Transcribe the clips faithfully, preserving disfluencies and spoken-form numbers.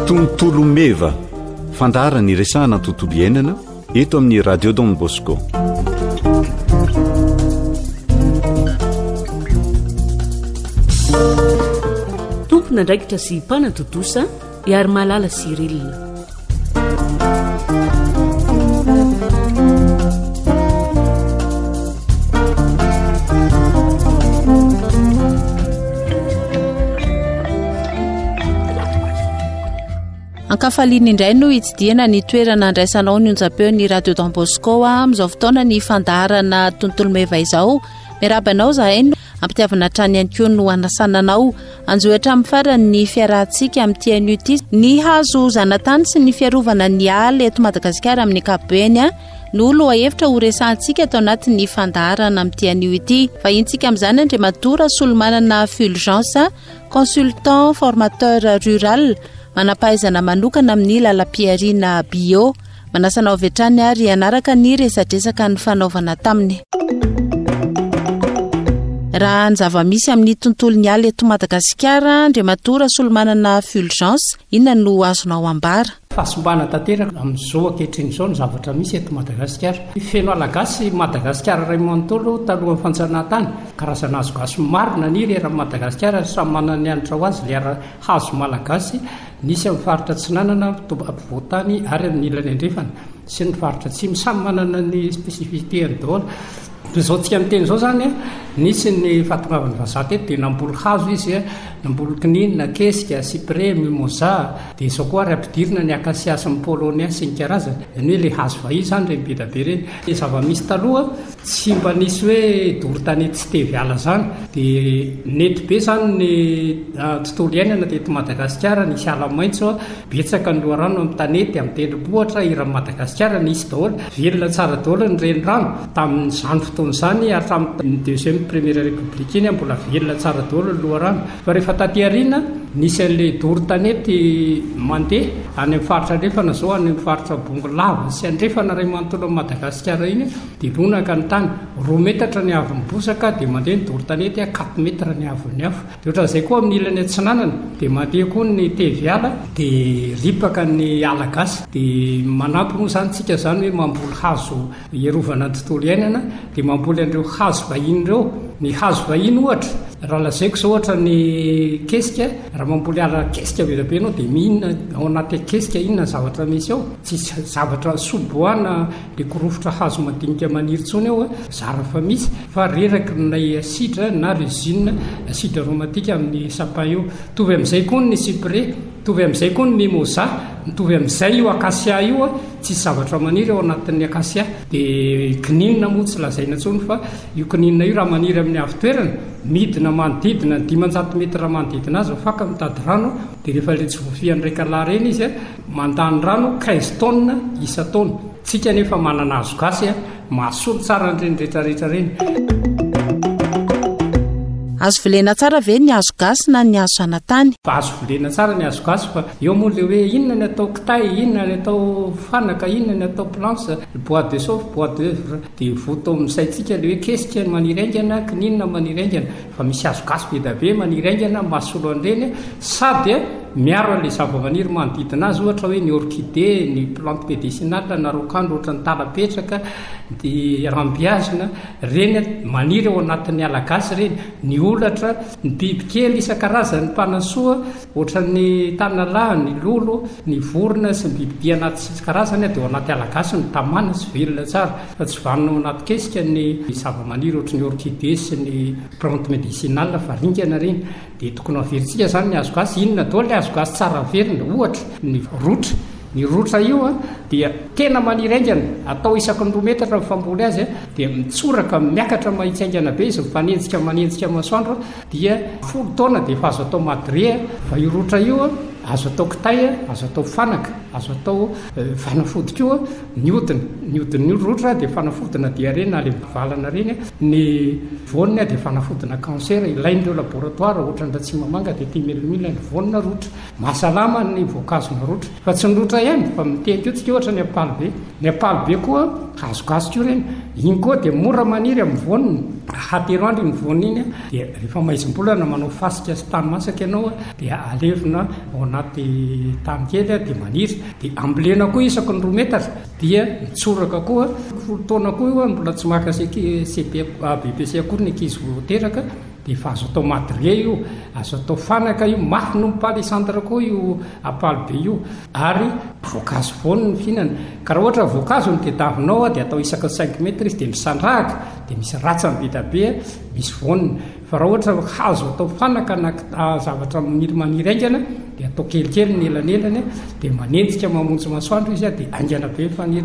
tontolo meva fandara ny resahana ny tontolo iainana eto amin'ny radio Don Bosco. Tompona ndraikitra sy mpanatotosa iary malala Sirilina. Ankafaliana indray no hitsidiana ny toerana andraisanao ny onjapeo ny radio Don Bosco amin'izao fotoana ny fandaharana tontolo meva izao. Miarabanao zahay no ampitiavana trany ihany koa no anasananao anjohatra amin'ny farany ny fiarahantsika amin'ity anio ity ny hazo zanatany sy ny fiarovana ny ala eto Madagasikara amin'ny ankapobeny no loha hevitra ho resahantsika atao anatin'ny fandaharana amin'ity anio ity. Vahintsika amin'izany Andriamatora Solomanana Fulgence, consultant formateur rural, manampahaizana manokana amin'ny lalam-piariana bio. Manasanao vetrany ary anaraka ny resadresaka ny fanaovana taminy. Raha ny zava-misy amin'ny tontolon'ny ala eto Madagasikara, Andriamatora Solomanana Fulgence, inona no azonao ambara? Fahasombana tanteraka amin'izao ankehitriny izao ny zavatra misy eto Madagasikara. Feno alagasy Madagasikara ray manontolo talohan'ny fanjanahantany. Karazana hazo gasy maro naniry eran'ny Madagasikara, samy manana ny anitra ho azy ilay hazo malagasy. Nisy amin'ny faritra Atsinanana, ampovoantany ary amin'ny ilany andrefana sy ny faritra atsimo, samy manana ny spesifiteany daholo. Izao tsika miteny izao zany nisy ny fahatongavan'ny vazaha teto dia namboly hazo izy, namboly kininina, kesika, cyprès, mimosa, dia izao koa ary ampidirina ny akasia sy ny polonia sy ny karazany. Ny hoe ilay hazo vahia zany ireny be da be ireny. Ny zava-misy taloha tsy mba nisy hoe doro-tanety tsy tevy ala zany, dia nety be zany ny tontolo iainana teto Madagasikara, nisy ala maitso, betsaka ny loharano amin'ny tanety, amin'ny tendrombohitra iran'ny Madagasikara nisy daholo, velona tsara daholo ny renirano tamin'izany fotoana izany hatramin'ny deuxième première république iny mbola velona tsara daholo ny loharano. Fa rehefa taty aoriana nisy an'ilay doro-tanety mandeha any amin'ny faritra andrefana zao, any amin'ny faritra Bongolava sy andrefana ray manontolo amin'ny Madagasikara iny, dia lonaka ny tany, roa metatra ny avon'ny bosaka dia mandeha ny doro-tanety quatre metra ny avon'ny afo. Dia ohatran'izay koa amin'ny ilany Atsinanana dia mandeha koa ny tevy ala, dia ripaka ny ala gasy. Dia manampy moa zany tsika zany hoe mamboly hazo iarovana ny tontolo iainana, dia mamboly an'ireo hazo vahiny ireo. Ny hazo vahiny ohatra, raha lazaiko zao ohatra ny kesika, raha mamboly ala kesika be da be anao dia mihinana ao anaty kesika inona zavatra misy ao, tsy zavatra soboana dia korofotra hazo madinika maniry tsony ao, zara fa misy, fa reraky nay asidra na résine, asidra aromatika amin'ny sapin io. Tovy amin'izay koa ny cyprès, tovy amin'izay koa ny mimosa, mitovy amin'izay io akasia io, tsy zavatra maniry ao anatin'ny akasia. Dia kininina moa tsy lazaina tsony fa io kininina io raha maniry amin'ny avo-toerana, midina manodidina dimanjato metra manodidina azy afaka mitady rano, dia rehefa ilay tsy voafian'ny raika lahy reny izy mandany rano quinze tonnes isa taona. Tsika nefa manana hazo gasy mahasolo tsara n'ireny rehetrarehetra reny. Azo vilena tsara ve ny hazo gasy na ny hazo zanatany? Fa azo vilena tsara ny hazo gasy, fa eo moa le hoe inona ny atao kitay, inona ny atao fanaka, inona ny atao planche, bois de chauffe, bois d'œuvre, dia voto amin'saitsika le hoe kesika maniry aingana, kininina maniry aingana. Fa misy hazo gasy be da be maniry aingana, mahasolo an'ireny, sady miaro an'ilay zava-maniry manodidina azy, ohatra hoe ny orchidée, ny plante médicinale, na rokandro ohatra ny talapetraka, dia rambiazina, reny maniry ao anatin'ny ala gasy reny. Ny olatra, ny bibikely isan-karazany, ny mpanasoa, ohatra ny tanalahy, ny lolo, ny vorona sy ny bibidia anaty isan-karazany dia ao anaty ala gasy ny tamana sy velona tsara. Fa tsy vanona ao anaty kesika ny zava-maniry ohatra ny orchidée sy ny plante médicinale fa ringana reny. Dia tokony averintsika zany ny hazo gasy. Inona daholo ny hazo gasy tsara averina? Ohatra ny rotra. Ny rotra io dia tena maniry aingana, atao isaky ny roa metatra mifamboly azy, dia mitsoraka miakatra mahitsy-aingana be izy, mifanenjika manenjika masoandro, dia folo taona dia efa azo atao madré. Fa io rotra io azo atao kitay, azo atao fanaka, azo atao fanafody koa, ny hodina. Ny hodin'ny rotra dia fanafodina diarrhée le valana reny. Ny voaniny dia fanafodina cancer, ilain'ireo laboratoire, ohatra ny ratsimamanga dia timelimila ny voanina rotra. Mahasalama ny voankazona rotra. Fa tsy ny rotra ihany, fa mitehika io tsika ohatra ny ampalibe. Ny ampalibe koa hazo gasy io reny, iny koa dia mora maniry amin'ny voaniny. hateroandry ny voaniny dia rehefa maizim-bolana manao fasika sy tany masaka ianao dia alevina ao anaty tany kely dia maniry dia ambolena koa isaky ny roa metatra dia mitsoraka koa folo taona koa io mbola tsy maka B P C akory ny ankizy voateraka dia fa azo atao madrie io, azo atao fanaka io, mafy no mipalisantra koa io apalibe io, ary voankazo voany ny fihinana. Ka raha ohatra voankazo ny tediavinao dia atao isaky ny cinq metre izy dia misandrahaka dia misy ratsany be be misy voany. Fa raha ohatra hazo atao fanaka na zavatra maniry maniry aingana dia atao kelikely ny elanelany dia manenjika mamonjy masoandro izy dia aingana be faniry.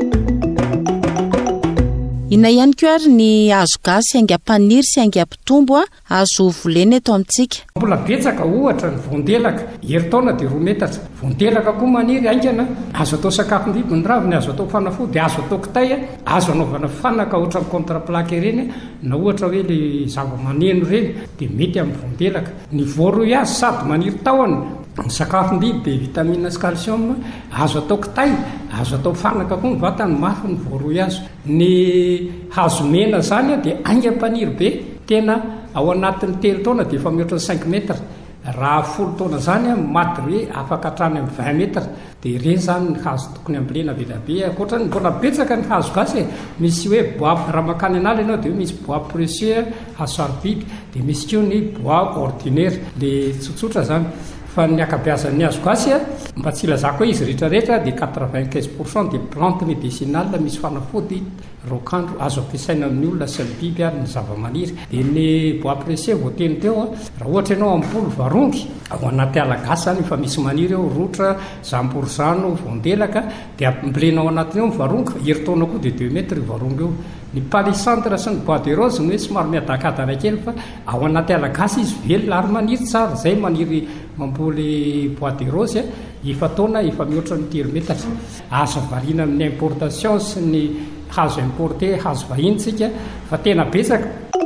Ina ihany koa ary ny azo gasy hainga paniry sy hainga mpitombo azo voleny eto amintsika. Mbola betsaka ohatra ny voandelaka herintaona dia roa metatra. Voandelaka koa maniry aingana azo atao sakafom-biby ny raviny, azo atao fanafody, azo atao kitay, azo anaovana fanaka ohatra ny contre-plaque ireny na ohatra hoe le zava-maneno ireny dia mety amin'ny voandelaka. Ny voaroy azy sady maniry tahony, ny sakafom-biby be vitamine sy calcium, azo atao kitay, azo atao fanaka koa ny vatany mafy ny voaroy azy. Ny hazo mena zany dia aingam-paniry be, tena ao anatin'ny telo taona dia efa mihoatra ny cinq metre. Raha folo taona zany maty hoe afaka hatrany amin'ny vingt metre dia ireny zany ny hazo tokony ambolena velabe. Ankoatra ny mbola betsaka ny hazo gasy, misy hoe bois, raha makany an'ala ianao dia misy bois précieux, hazo arbique, dia misy koa ny bois ordinaire, le tsotsotra zany. Fa ny akabeazan'ny hazo gasy mba tsy ilazako hoe izy rehetrarehetra dia quatre-vingt-quinze pourcent dia plante médicinale misy fanafody rokandro azo ampiasaina amin'ny olona sy ny biby ary ny zava-maniry. Dia ny bois précieux voateny teo raha ohatra ianao ampoly varondry ao anaty ala gasy zany efa misy maniry eo, rotra, zamborizano, voandelaka dia ambolena ao anatiny eo varondry, herintaona koa dia deux metres varondry eo. Ny palisantre sy ny bois de rose ny hoe somary miadakadana kely fa ao anaty ala gasy izy velona ary maniry tsara. Zay maniry mamboly bois de rose efa taona efa mihoatra ny telo metatra. Azo variana amin'ny importation sy ny hazo importé, hazo vahintsika fa tena betsaka.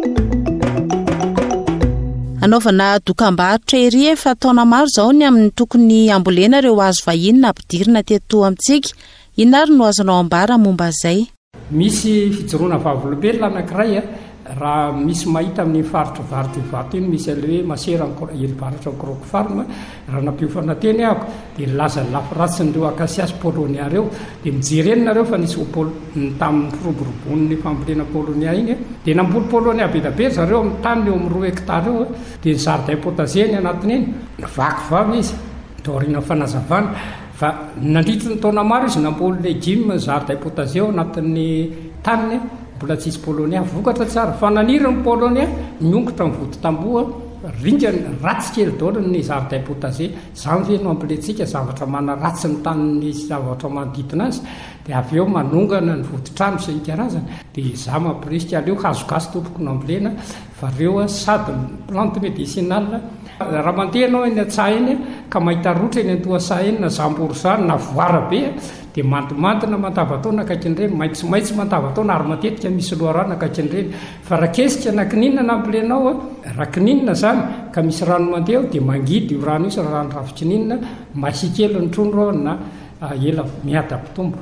Anaovana dokam-barotra ery efa taona maro zao ny amin'ny tokony ambolena ireo hazo vahiny na ampidirina teto amintsika. Inona ary no azonao ambara momba izay? Misy fijoroana vavolombelona anankiray raha misy mahita amin'ny faritra varotra vato iny misy ale hoe masera ery varatra ny croque farme, raha nampiofana teny ahako dia laza lafiratsy nireo akasiasy polonia reo dia mijerenareo fa nisy tamin'ny firoborobon'ny fambolena polonia iny dia namboly polonia be da be zareo amin'ny tany eo amin'ny roa hectare eo dia ny jardin potager ny anatiny iny vaky vavy izy daorina fanazavana. Fa nandritry ny taona maro izy namboly legioma jardin potager ao anatin'ny taniny mbola tsisy polonia vokatra tsara. Fa naniry ny polonia miongotra ny vody tamboa ringany ratsy kely daoly ny jardin potager. Zany ve no ambolentsika zavatra mana ratsy ny tanin'ny zavatra manodidina azy dia avy eo manongana ny vodi-trano sy ny karazana dia za mampirisika aleo hazo gasy tompoko no ambolena fa reo sady plante médicinale. Raha mandeha anao eny an-tsaha eny ka mahita rotra eny an-tohasaha eny na zamborizano na voara be dia mandomandina mantavatao akaikin'ireny, maitsomaitso mantavatao ary matetika misy loharano akaikin'ireny. Fa raha kesika na kininina na ambolenao raha kininina zany ka misy rano mandeha eo dia mangidy io rano io sy rano ravi-kininina masikely ny trondro na ela miady ampitombo.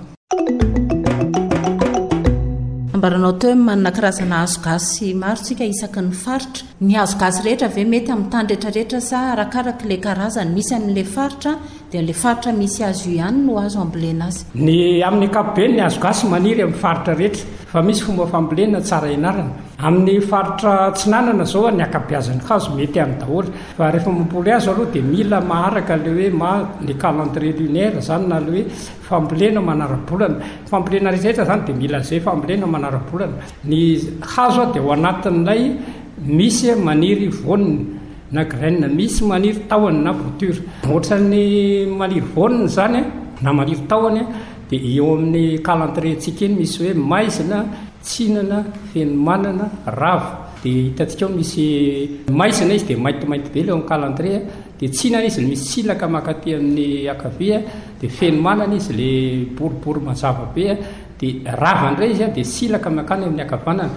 Ambaranao teo manana karazana hazo gasy maro tsika isaky ny faritra. Ny hazo gasy rehetra ve mety amin'ny tany rehetrarehetra sa arakaraka le karazany? Misy amin'le faritra dia le faritra misy azo ihany no azo ambolena azy. Ny amin'ny ankapobeny ny hazo gasy maniry amin'ny faritra rehetra fa misy fomba fambolena tsara ianarana. Amin'ny faritra Tsinanana zao ny akabeazan'ny hazo mety amin'ny daholo fa rehefa mamboly azo aloha dia mila maharaka le hoe ma le calendrier lunaire zany na le hoe fambolena manara-bolana. Fambolena rehetrarehetra zany dia mila zay fambolena manara-bolana. Ny hazo dia ao anatin'ilay misy maniry voniny na graine, misy maniry tahony na bouture. Ohatra ny maniry voniny zany na maniry tahony dia eo amin'ny calendrier tsika iny misy hoe maizina, tsinana, fenomanana, rava. Dia hitantsika ao misy maizina izy dia maintimainty be leo amin'ny calendrier, dia tsinana izy misy silaka makaty amin'ny akavia, dia fenomanana izy le boribory mazava be, dia rava indray izy dia silaka makany amin'ny akavanana.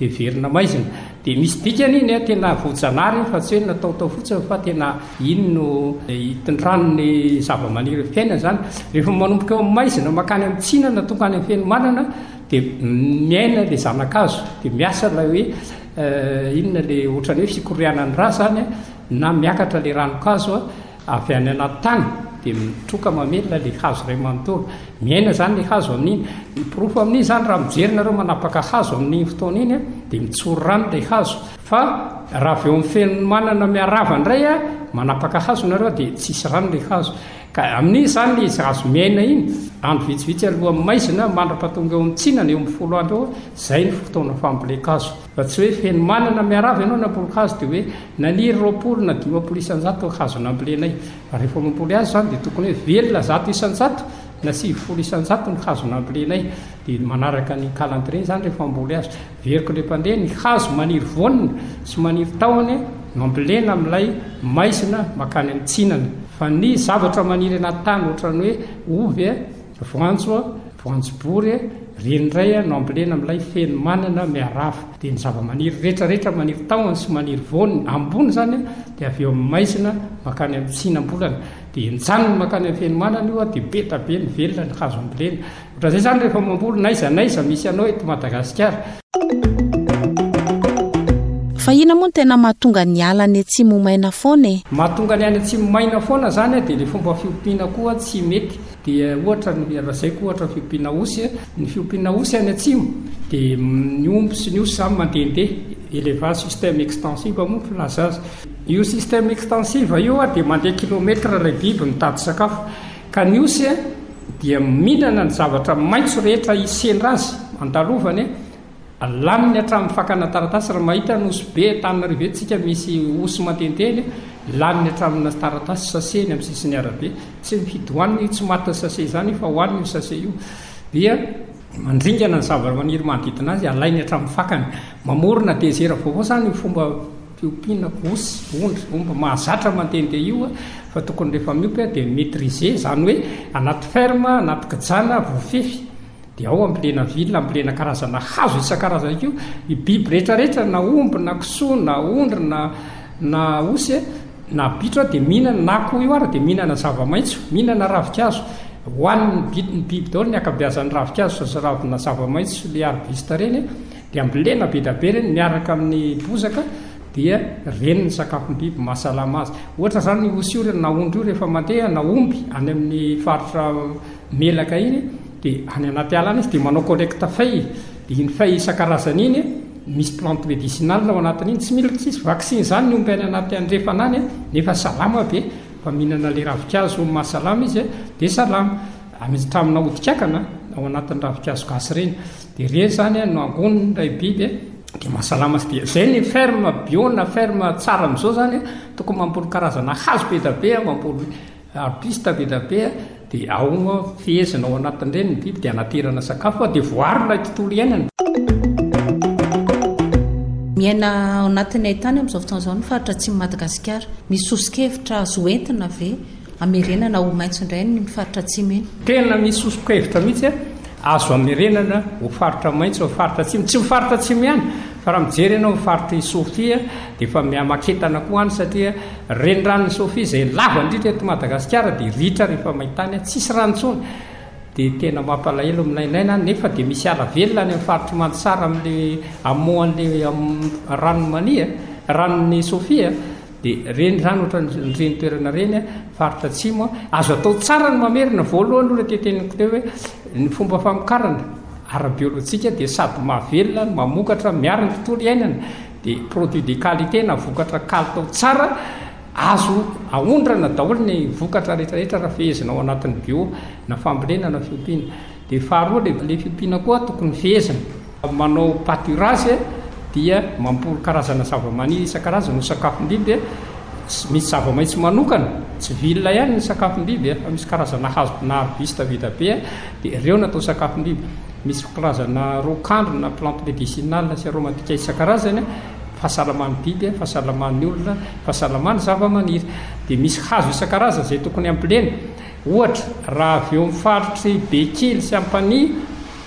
dia verina maizina dia misy dikany iny a tena vojanary fa tsy hoe nataotao fotsiny fa tena iny no hitindranony zava-maniry fiainana zany rehefa manomboka eo maizina makany amin'ny tsinana tonga any amin'ny fiainomanana dia miaina le zanak'azo dia miasa la hoe inona le ohatrany hoe fikoriana ny ra zany na miakatra le ranokazo a avy any anaty tany dia mitroka mamelona le hazo ray manontolo miaina zany le hazo amin'iny mipirofo amin'iny zany raha mijerinareo manapaka hazo amin'iny fotoana iny a dia mitsory rano le hazo fa raha avy eo amin'ny fiainomanana miarava indray a manapaka hazo nareo dia tsisy rano le hazo ka amin'iny zany le hazo miaina iny andro vitsivitsy aloha maizina mandra-patonga eo mitsinana eo amin'ny folo andro eo zay ny fotoana fambolekazo fa tsy hoe fiainomanana miarava ianao nambolekazo dia hoe naniry roapolo na dimapolo isanjato hazo nambolenay fa rehefa mamboly azy zany dia tokony hoe velona zato isanjato na sivifolo isanjato ny hazo nambolenay dia manaraka ny calendrier zany rehefa mamboly azy veriko le mpandeha ny hazo maniry vonina sy maniry tahony mambolena amin'ilay maizina makany amin'ny tsinana fa ny zavatra maniry anaty tany ohatrany hoe ovy a voanjo a voanjobory a renindray a no ambolena amin'ilay fiainomanana miarava dia ny zava-maniry rehetrarehetra maniry tahony sy maniry voniny ambony zany a dia avy eo amin'ny maizina makany amin'ny tsinam-bolana dia nijanony makany amin'ny fiainomanana io a dia betabe ny velona ny hazo ambolena ohatran'izay zany rehefa mamboly naiza naiza misy anao eto Madagasikara. Fa ina moa tena mahatonga ny ala ny atsimo maina foana e? Mahatonga ny any atsimo maina foana zany a dia le fomba fiompiana koa tsy mety dia ohatra zay koa ohatra fiompiana osy ny fiompiana osy any atsimo dia ny omby sy ny osy zany mandehandeha élevage système extensive moa filaza azy io système extensive io a dia mandeha kilometra ilay biby mitady sakafo ka ny osy a dia mihinana ny zavatra maitso rehetra isendra azy andalovany laminy hatramin'ny fakana taratasy raha mahita ny osy be tanina riventsika misy osy mandehandeha laminy hatramina taratasy saseny amin'ny sisiny arabe tsy mifidy hoaniny tsy maty sase zany fa hoaniny io sase io dia mandringana ny zava-maniry manodidina azy alainy hatramin'ny fakany mamorona dezera vaovao zany ny fomba fiompiana osy ondry omba mahazatra mandehandeha io fa tokony rehefa miompy dia maîtriser zany hoe anaty ferme anaty kijana voafefy dia ao ambolena vilona ambolena karazana hazo isan-karazana io i biby rehetrarehetra na omby na kisoa na ondry na na osy na bitra dia mihinana na koa io ara dia mihinana zava-maitso mihinana ravikazo hoaniny ny biby daholo ny akabeazan'ny ravikazo sy ravina zava-maitso le arbista reny dia ambolena be da be reny miaraka amin'ny bozaka dia reny ny sakafony biby mahasalama azy ohatra zany ny osy io reny na ondry io rehefa mandeha na omby any amin'ny faritra melaka iny dia any anaty alana izy dia manao collecte fay dia iny fay isan-karazany iny misy plante médicinale ao anatin'iny tsy mila tsisy vaccine zany ny omby any anaty andrefana any nefa salama be fa mihinana le ravikazo mahasalama izy dia salama hamitramina odikakana ao anatin'ny ravikazo gasy reny dia reny zany no angoniny ilay biby dia mahasalama sy dia zay ny ferme bio na ferme tsara amin'izao zany tokony mampoly karazana hazo be da be mampoly arbiste be da be dia ao fihezina ao anatin'ireny ny biby dia anaterana sakafo dia voary ilay tontolo iainana. Miaina ao anatin'ny tany amin'izao fotoana izao ny faritra atsimo Madagasikara misy sosikevitra azo entina ve amerenana ho maitso indray ny faritra atsimo eny? Tena misy sosikevitra mihitsy azo amerenana ho faritra maitso ho faritra atsimo tsy ho faritra atsimo ihany fa raha mijery ianao faritra i Sofia dia efa mihamaketana koa any satria renirano ny Sofia izay lava indrindra eto Madagasikara dia ritra rehefa mahitany tsisy ranontsony dia tena mampalahelo aminainaina nefa dia misy ala velona any amin'ny faritra Mantsara amin'ilay amoan'ilay ranomania ranon'ny Sofia dia reny zany ohatra nyreny toerana reny faritra atsimo azo atao tsara ny mamerina voalohany aloha teteniko teo hoe ny fomba famokarana ara-biolojika dia sady mahavelona mamokatra miaro ny tontolo iainana dia produit de qualité na vokatra kalitao tsara azo aondrana daholo ny vokatra rehetrarehetra raha fehezina ao anatin'ny bio na fambolena na fiompiana dia faharoa le fiompiana koa tokony fehezina manao pâturage dia mampoly karazana zava-maniry isan-karazana ho sakafom-biby misy zava-maitso manokana tsy vilona ihany ny sakafom-biby fa misy karazana hazo na arbiste be da be dia ireo natao sakafom-biby misy karazana rokandro na plante médicinale sy aromatika isan-karazany fahasalaman'ny biby fahasalaman'ny olona fahasalaman'ny zava-maniry dia misy hazo isan-karazana izay tokony ambolena ohatra raha avy eo amin'ny faritry Bekily sy Ampania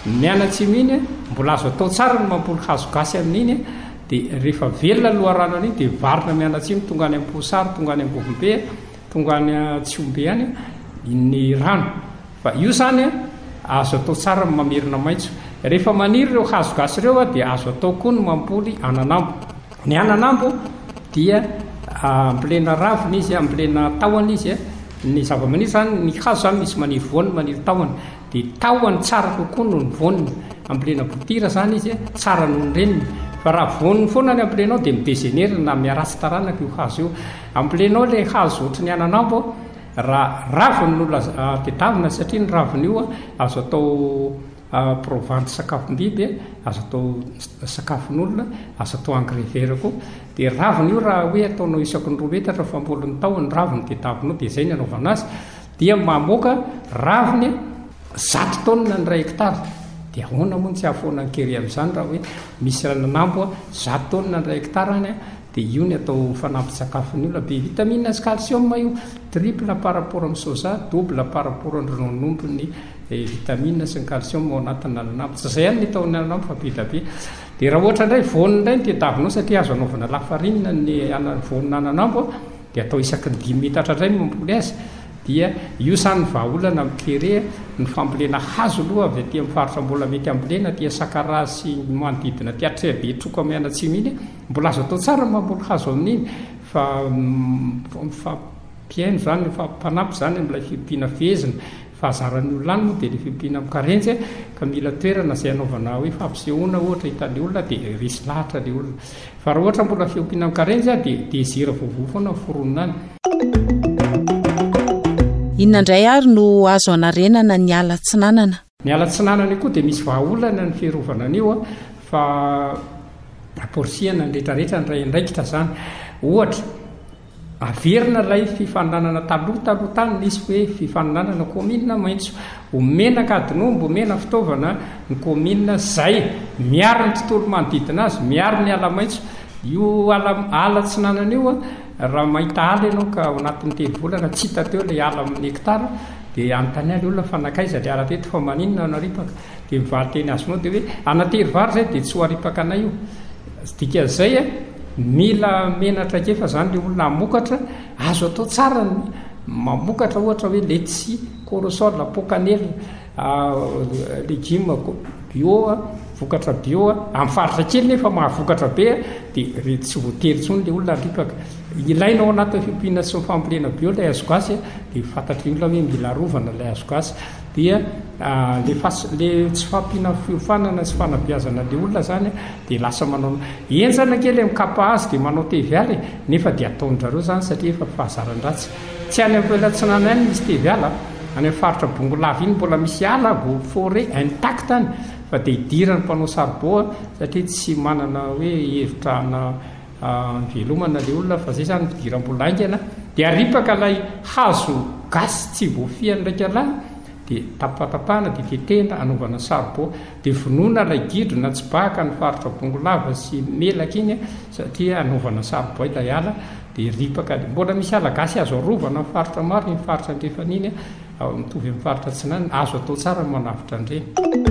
mianatsy miny mbola azo atao tsara no mampoly hazo gasy amin'iny dia rehefa velona loharano an'iny dia varina mianatsy iny tonga any amposary tonga any ambovombe tonga any tsiombe any ny rano fa io zany azo atao tsara ny mamerina maitso rehefa maniry ireo hazo gasy ireo a dia azo atao koa ny mampoly ananambo ny ananambo dia ambolena raviny izy ambolena tahony izy ny zava-maniry zany ny hazo zany misy maniry voany maniry tahony dia tahony tsara kokoa noho ny voany ambolena botira zany izy tsara noho ny reniny fa raha voany foana ny ambolenao dia midégenérer na miaratsy taranaka io hazo io ambolenao le hazo ohatry ny ananambo raha raviny nolona tedavina satria ny raviny io azo atao provante sakafom-biby azo atao sakafon'olona azo atao engrais vert koa dia raviny io raha hoe ataonao isaky ny roa metatra fambolony tahony raviny tedavinao dia zay ny anaovana azy dia mamoaka raviny zato taonina ny ray hektara dia ahoana moa tsy ahafoana ny kery amin'izany raha hoe misy rananambo zato taonina ny ray hektara any dia io ny atao fanampy-tsakafony olona be vitamine sy calcium io triple par rapport amin'ny soja double par rapport amin'ny rononombo ny vitamine sy ny calcium ao anatin'ny ananambo tsy zay any ny taon'ny ananambo fa be da be dia raha ohatra indray voany indray ny tedavinao satria azo anaovana lafarinina ny voanina ananambo dia atao isaky ny dimy metatra indray ny mampoly azy dia io zany vahaolana mikere ny fambolena hazo aloha avy aty mifaritra mbola mety ambolena tia sakara sy manodidina tia Trebe troko amianatsy miny mbola azo atao tsara mamboly hazo amin'iny fa mifampiaino zany mifampanampy zany amin'ilay fiompiana fehezina fahazaran'ny olona any moa dia le fiompiana mikarenjy ka mila toerana zay anaovana hoe fampisehoana ohatra hitan'ny olona dia risy lahatra le olona fa raha ohatra mbola fiompiana mikarenjy dia désir vovoa foana foronina any. Inona indray ary no azo anarenana ny ala tsinanana? Ny ala tsinanana koa dia misy vahaolana ny fiarovana an'io fa aporsihana ny rehetrarehetra ny ray andraikitra zany ohatra averina ilay fifaninanana taloha taloha tany nisy hoe fifaninanana komina maitso omenaka adinombo omena fitaovana ny komina zay miaro ny tontolo manodidina azy miaro ny ala maitso io ala ala tsinanana io raha mahita ala ianao ka ao anatin'ny telo volana tsy hita teo ilay ala amin'ny hektara dia anontany any olona fanakaiza ilay ala teto fa maninona naripaka dia mivaly teny azonao dia hoe anatery vary zay dia tsy ho aripaka anay io dika zay mila menatra kefa zany le olona amokatra azo atao tsara mamokatra ohatra hoe letsi corosol pokanely légume bio vokatra bio amin'ny faritra kely nefa mahavokatra be dia re tsy voatery tsony le olona aripaka ilainao anaty fiompiana sy fambolena bio ilay azo gasy dia fantatry olona hoe mila rovana ilay azo gasy dia le fas le tsy fampiana fiofanana sy fanabeazana le olona zany dia lasa manao enjana kely mikapa azy dia manao tevialy nefa dia ataon'zareo zany satria efa fahazaran-dratsy tsy any amin'ny tsinana any misy teviala any amin'ny faritra bongolava iny mbola misy ala bo forêt intact any fa dia hidirany mpanao sarbo satria tsy manana hoe hevitra na velomana le olona fa zay zany fidiram-bola aingana dia aripaka ilay hazo gasy tsy voafiany ndraiky ala dia tapatapahana dia tetehina anaovana sarbo dia vonoina ilay gidro na tsy baka ny faritra bongolava sy melaka iny satria anaovana sarbo ilay ala dia ripaka mbola misy ala gasy azo arovana ny faritra maro ny faritra andrefan'iny mitovy amin'ny faritra tsinanana azo atao tsara manavitra andreny.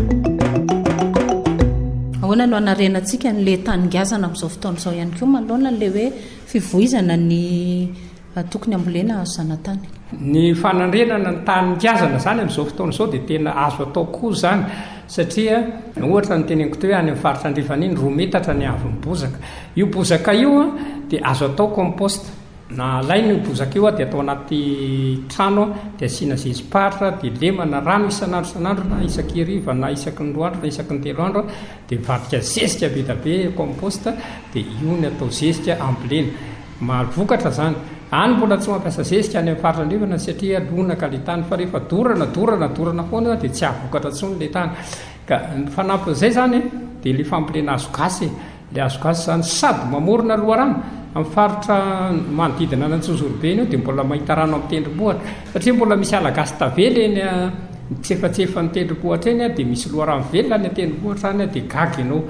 Ahoana no anarenantsika n'le taningazana amin'izao fotoana izao ihany koa manoloana le hoe fivoizana ny tokony ambolena azo zanatany. Ny fanandrenana ny taningazana zany amin'izao fotoana izao dia tena azo atao koa zany satria ohatra ny teneniko teo hoe any amin'ny faritra andrefan'iny roa metatra ny avy ny bozaka io bozaka io dia azo atao compost na alaina io bozaka io dia atao anaty trano dia asiana zezipahatra dia lemana rano isan'andro isan'andro na isaky hariva na isaky ny roa andro na isaky ny telo andro dia mivadika zezika be da be compost dia io ny atao zezika ambolena mahavokatra zany any mbola tsy mampiasa zezika any amin'ny faritra andrefana satria lonaka le tany fa rehefa dorana dorana dorana foana dia tsy ahavokatra tsony le tany ka ny fanampin'izay zany dia le fambolena azo gasy le azo gasy zany sady mamorona loharano amin'ny faritra manodidina n'Antsonjorobe io dia mbola mahita rano amin'ny tendrombohitra satria mbola misy ala gasy tavela eny tsefatsefa ny tendrombohitra eny dia misy loharano velona ny tendrombohitra any dia gaga ianao.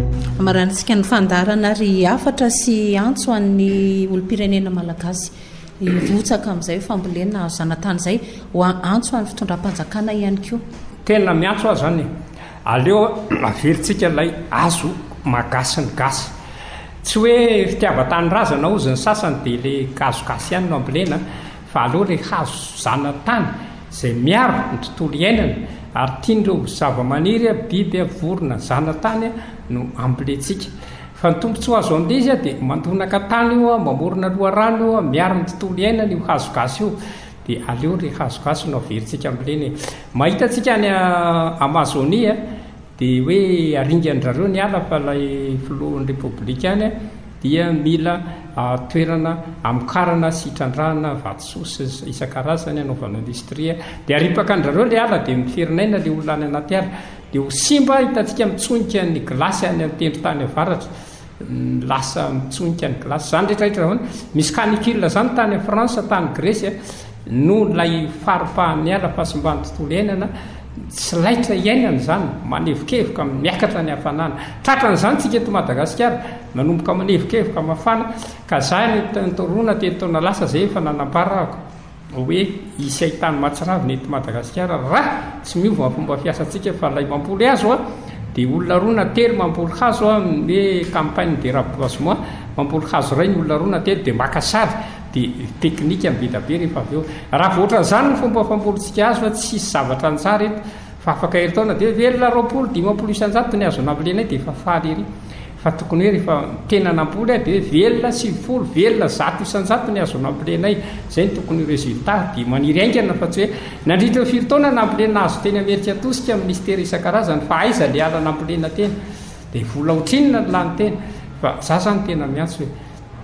Amarantsika ny fandarana ary afatra sy antso an'ny olom-pirenena malagasy rotsaka amin'izay fambolena azo zanatany izay ho antso any fitondram-panjakana ihany koa tena miantso azy zany aleo averitsika ilay azo magasy ny gasy tsy hoe fitiava-tany razana ozy ny sasany dia le gazogasy ihany no ambolena fa aleo le hazo zanatany izay miaro ny tontolo iainana ary tiandreo zava-maniry biby vorona zanatany no amboletsika fa ny tompontsy ho azo amin'ilay izy a dia mandonaka tany io a mamorona loharano io a miaro ny tontolo iainana io hazogasy io dia aleo le hazogasy no averitsika ambolena mahitatsika any Amazonia dia hoe aringan'ndrareo ny ala fa ilay filohan'ny repoblika any dia mila toerana amokarana sitrandrahana vatososy isan-karazany anaovana indostria dia aripaka an'ndrareo le ala dia miferinaina le olona any anaty ala dia ho simba hitantsika mitsonika ny glasy any amin'ny tendro tany avaratra lasa mitsonika ny glasy zany rehetrarehetra zany misy canicule zany tany a France tany Grèce no lay faripahan'ny ala fahasimbany tontolo iainana tsy laitra iainana zany manevikevoka miakatra ny hafanana tratran'izany tsika eto Madagasikara manomboka manevikevoka mafana ka zany torona tetona lasa zay efa nanamparako hoe isy ahitany matsiravina eto Madagasikara raha tsy miova fomba fiasantsika fa lay mampoly hazo a dia olona rona telo mampoly hazo a hoe campagne de reboisement mampoly hazo ray ny olona rona telo dia maka sary dia teknika mibeda be rehefa avy eo raha voatra zany ny fomba fampolitsika azo fa tsy isy zavatra antsara eto fa afaka heritaona dia velona roapolo dimampolo isanjato ny azo nambolena dia efa faly ery fa tokony hoe rehefa tena nampoly a dia velona sivifolo velona zato isanjato ny azo nambolenay zay ny tokony résultat dia maniry aingana fa tsy hoe nandritra firy-taona nambolena azo teny Amerika atosika amin'ny mistera isan-karazany fa aiza le ala nambolena tena dia vola otrinina ny lany tena fa za zany tena miantso hoe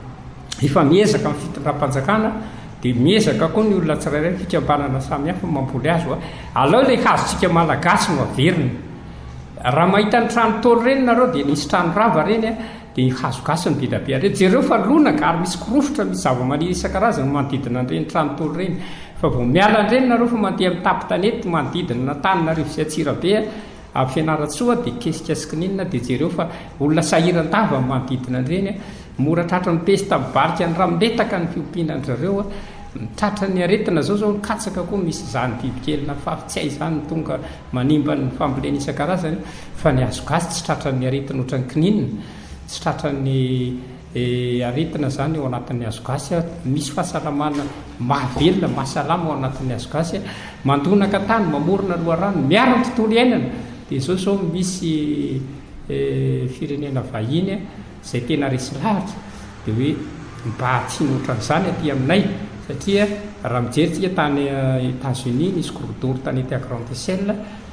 efa miezaka amin'ny fitondram-panjakana dia miezaka koa ny olona tsirairay fikambanana samihafa mampoly azo a alao le hazotsika malagasy no averina raha mahita ny trano tolo reny nareo dia nisy trano rava reny a dia hazogasy ny bedabe reny jereo fa lonaka ary misy korofotra misy zava-maniry isan-karazany manodidina an'ireny trano tolo reny fa vao miala an'ireny nareo fa mandeha amin'ny tapitanety manodidina na tanynarivo izay atsirabe amin'ny fianaratsoa dia kesika sikininina dia jereo fa olona sahiran-tava manodidina an'ireny mora tratra ny pesta mibarika ny ramoletaka ny fiompianan'zareo a tratra ny aretina zao zao katsaka koa misy zany bibikely na fa tsy hay zany tonga manimba ny fambolena isan-karazany fa ny hazogasy tsy tratra ny aretina ohatran'ny kininina tsy tratra ny aretina zany ao anatin'ny hazogasy a misy fahasalamana mahavelona mahasalama ao anatin'ny hazogasy a mandonaka tany mamorona loharano miaro ny tontolo iainana dia zao zao misy firenena vahiny a zay tena resy lahatra dia hoe mba tsy nohatran'izany aty aminay satria raha mijeritsika tany États-Unis nisy gros tany ety Grande Échelle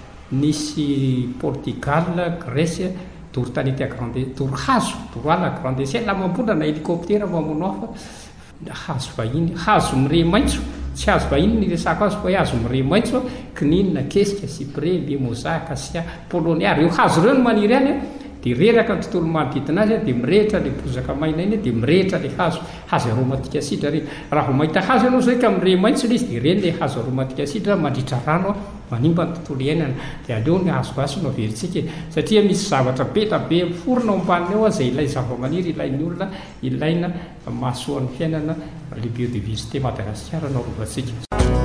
nisy Portugal Grèce doro tany ety Grande doro hazo doro ala Grande Échelle mambolana hélicoptère mamono hafa hazo vahiny hazo mire maitso tsy hazo vahiny ny resako azo fa hazo mire maitso kininina kesika cyprès mimosa acacia polonia reo hazo reo no maniry any dia reraka ny tontolo manodidina azy dia mirehitra le bozaka maina iny dia mirehitra le hazo hazo aromatika sidra reny raha vao mahita hazo ianao zay ka mire maitso le izy dia reny le hazo aromatika sidra mandritra rano a manimba ny tontolo iainana dia aleo ny hazogasy no averitsika satria misy zavatra beta be forona ao ambaniny ao a zay ilay zava-maniry ilain'ny olona ilaina mahasoan'ny fiainana le biodiversité Madagasikara no arovantsika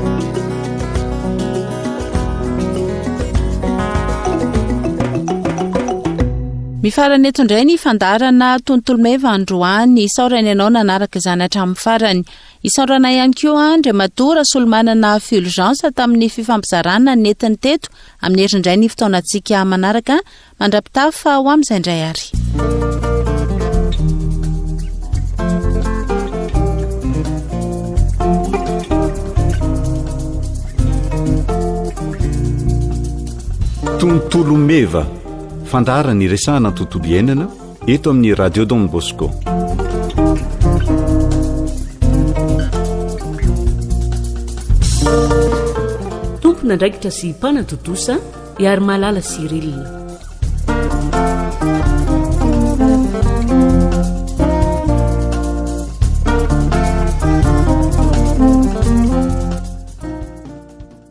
mifarany eto indray ny fandarana tontolo meva androany isaorany ianao nanaraka izany hatramin'ny farany isaorana ihany koa Andriamatora solomanana fulgence tamin'ny fifampizarana netiny teto amin'ny herindray ny fotoanantsika manaraka mandrapitafy fa ho amin'izay indray ary tontolo meva fandara ny resahana tontolo iainana eto amin'ny radio Don Bosco. Tompona ndraikitra sy mpanadodosa iary malala Cyril.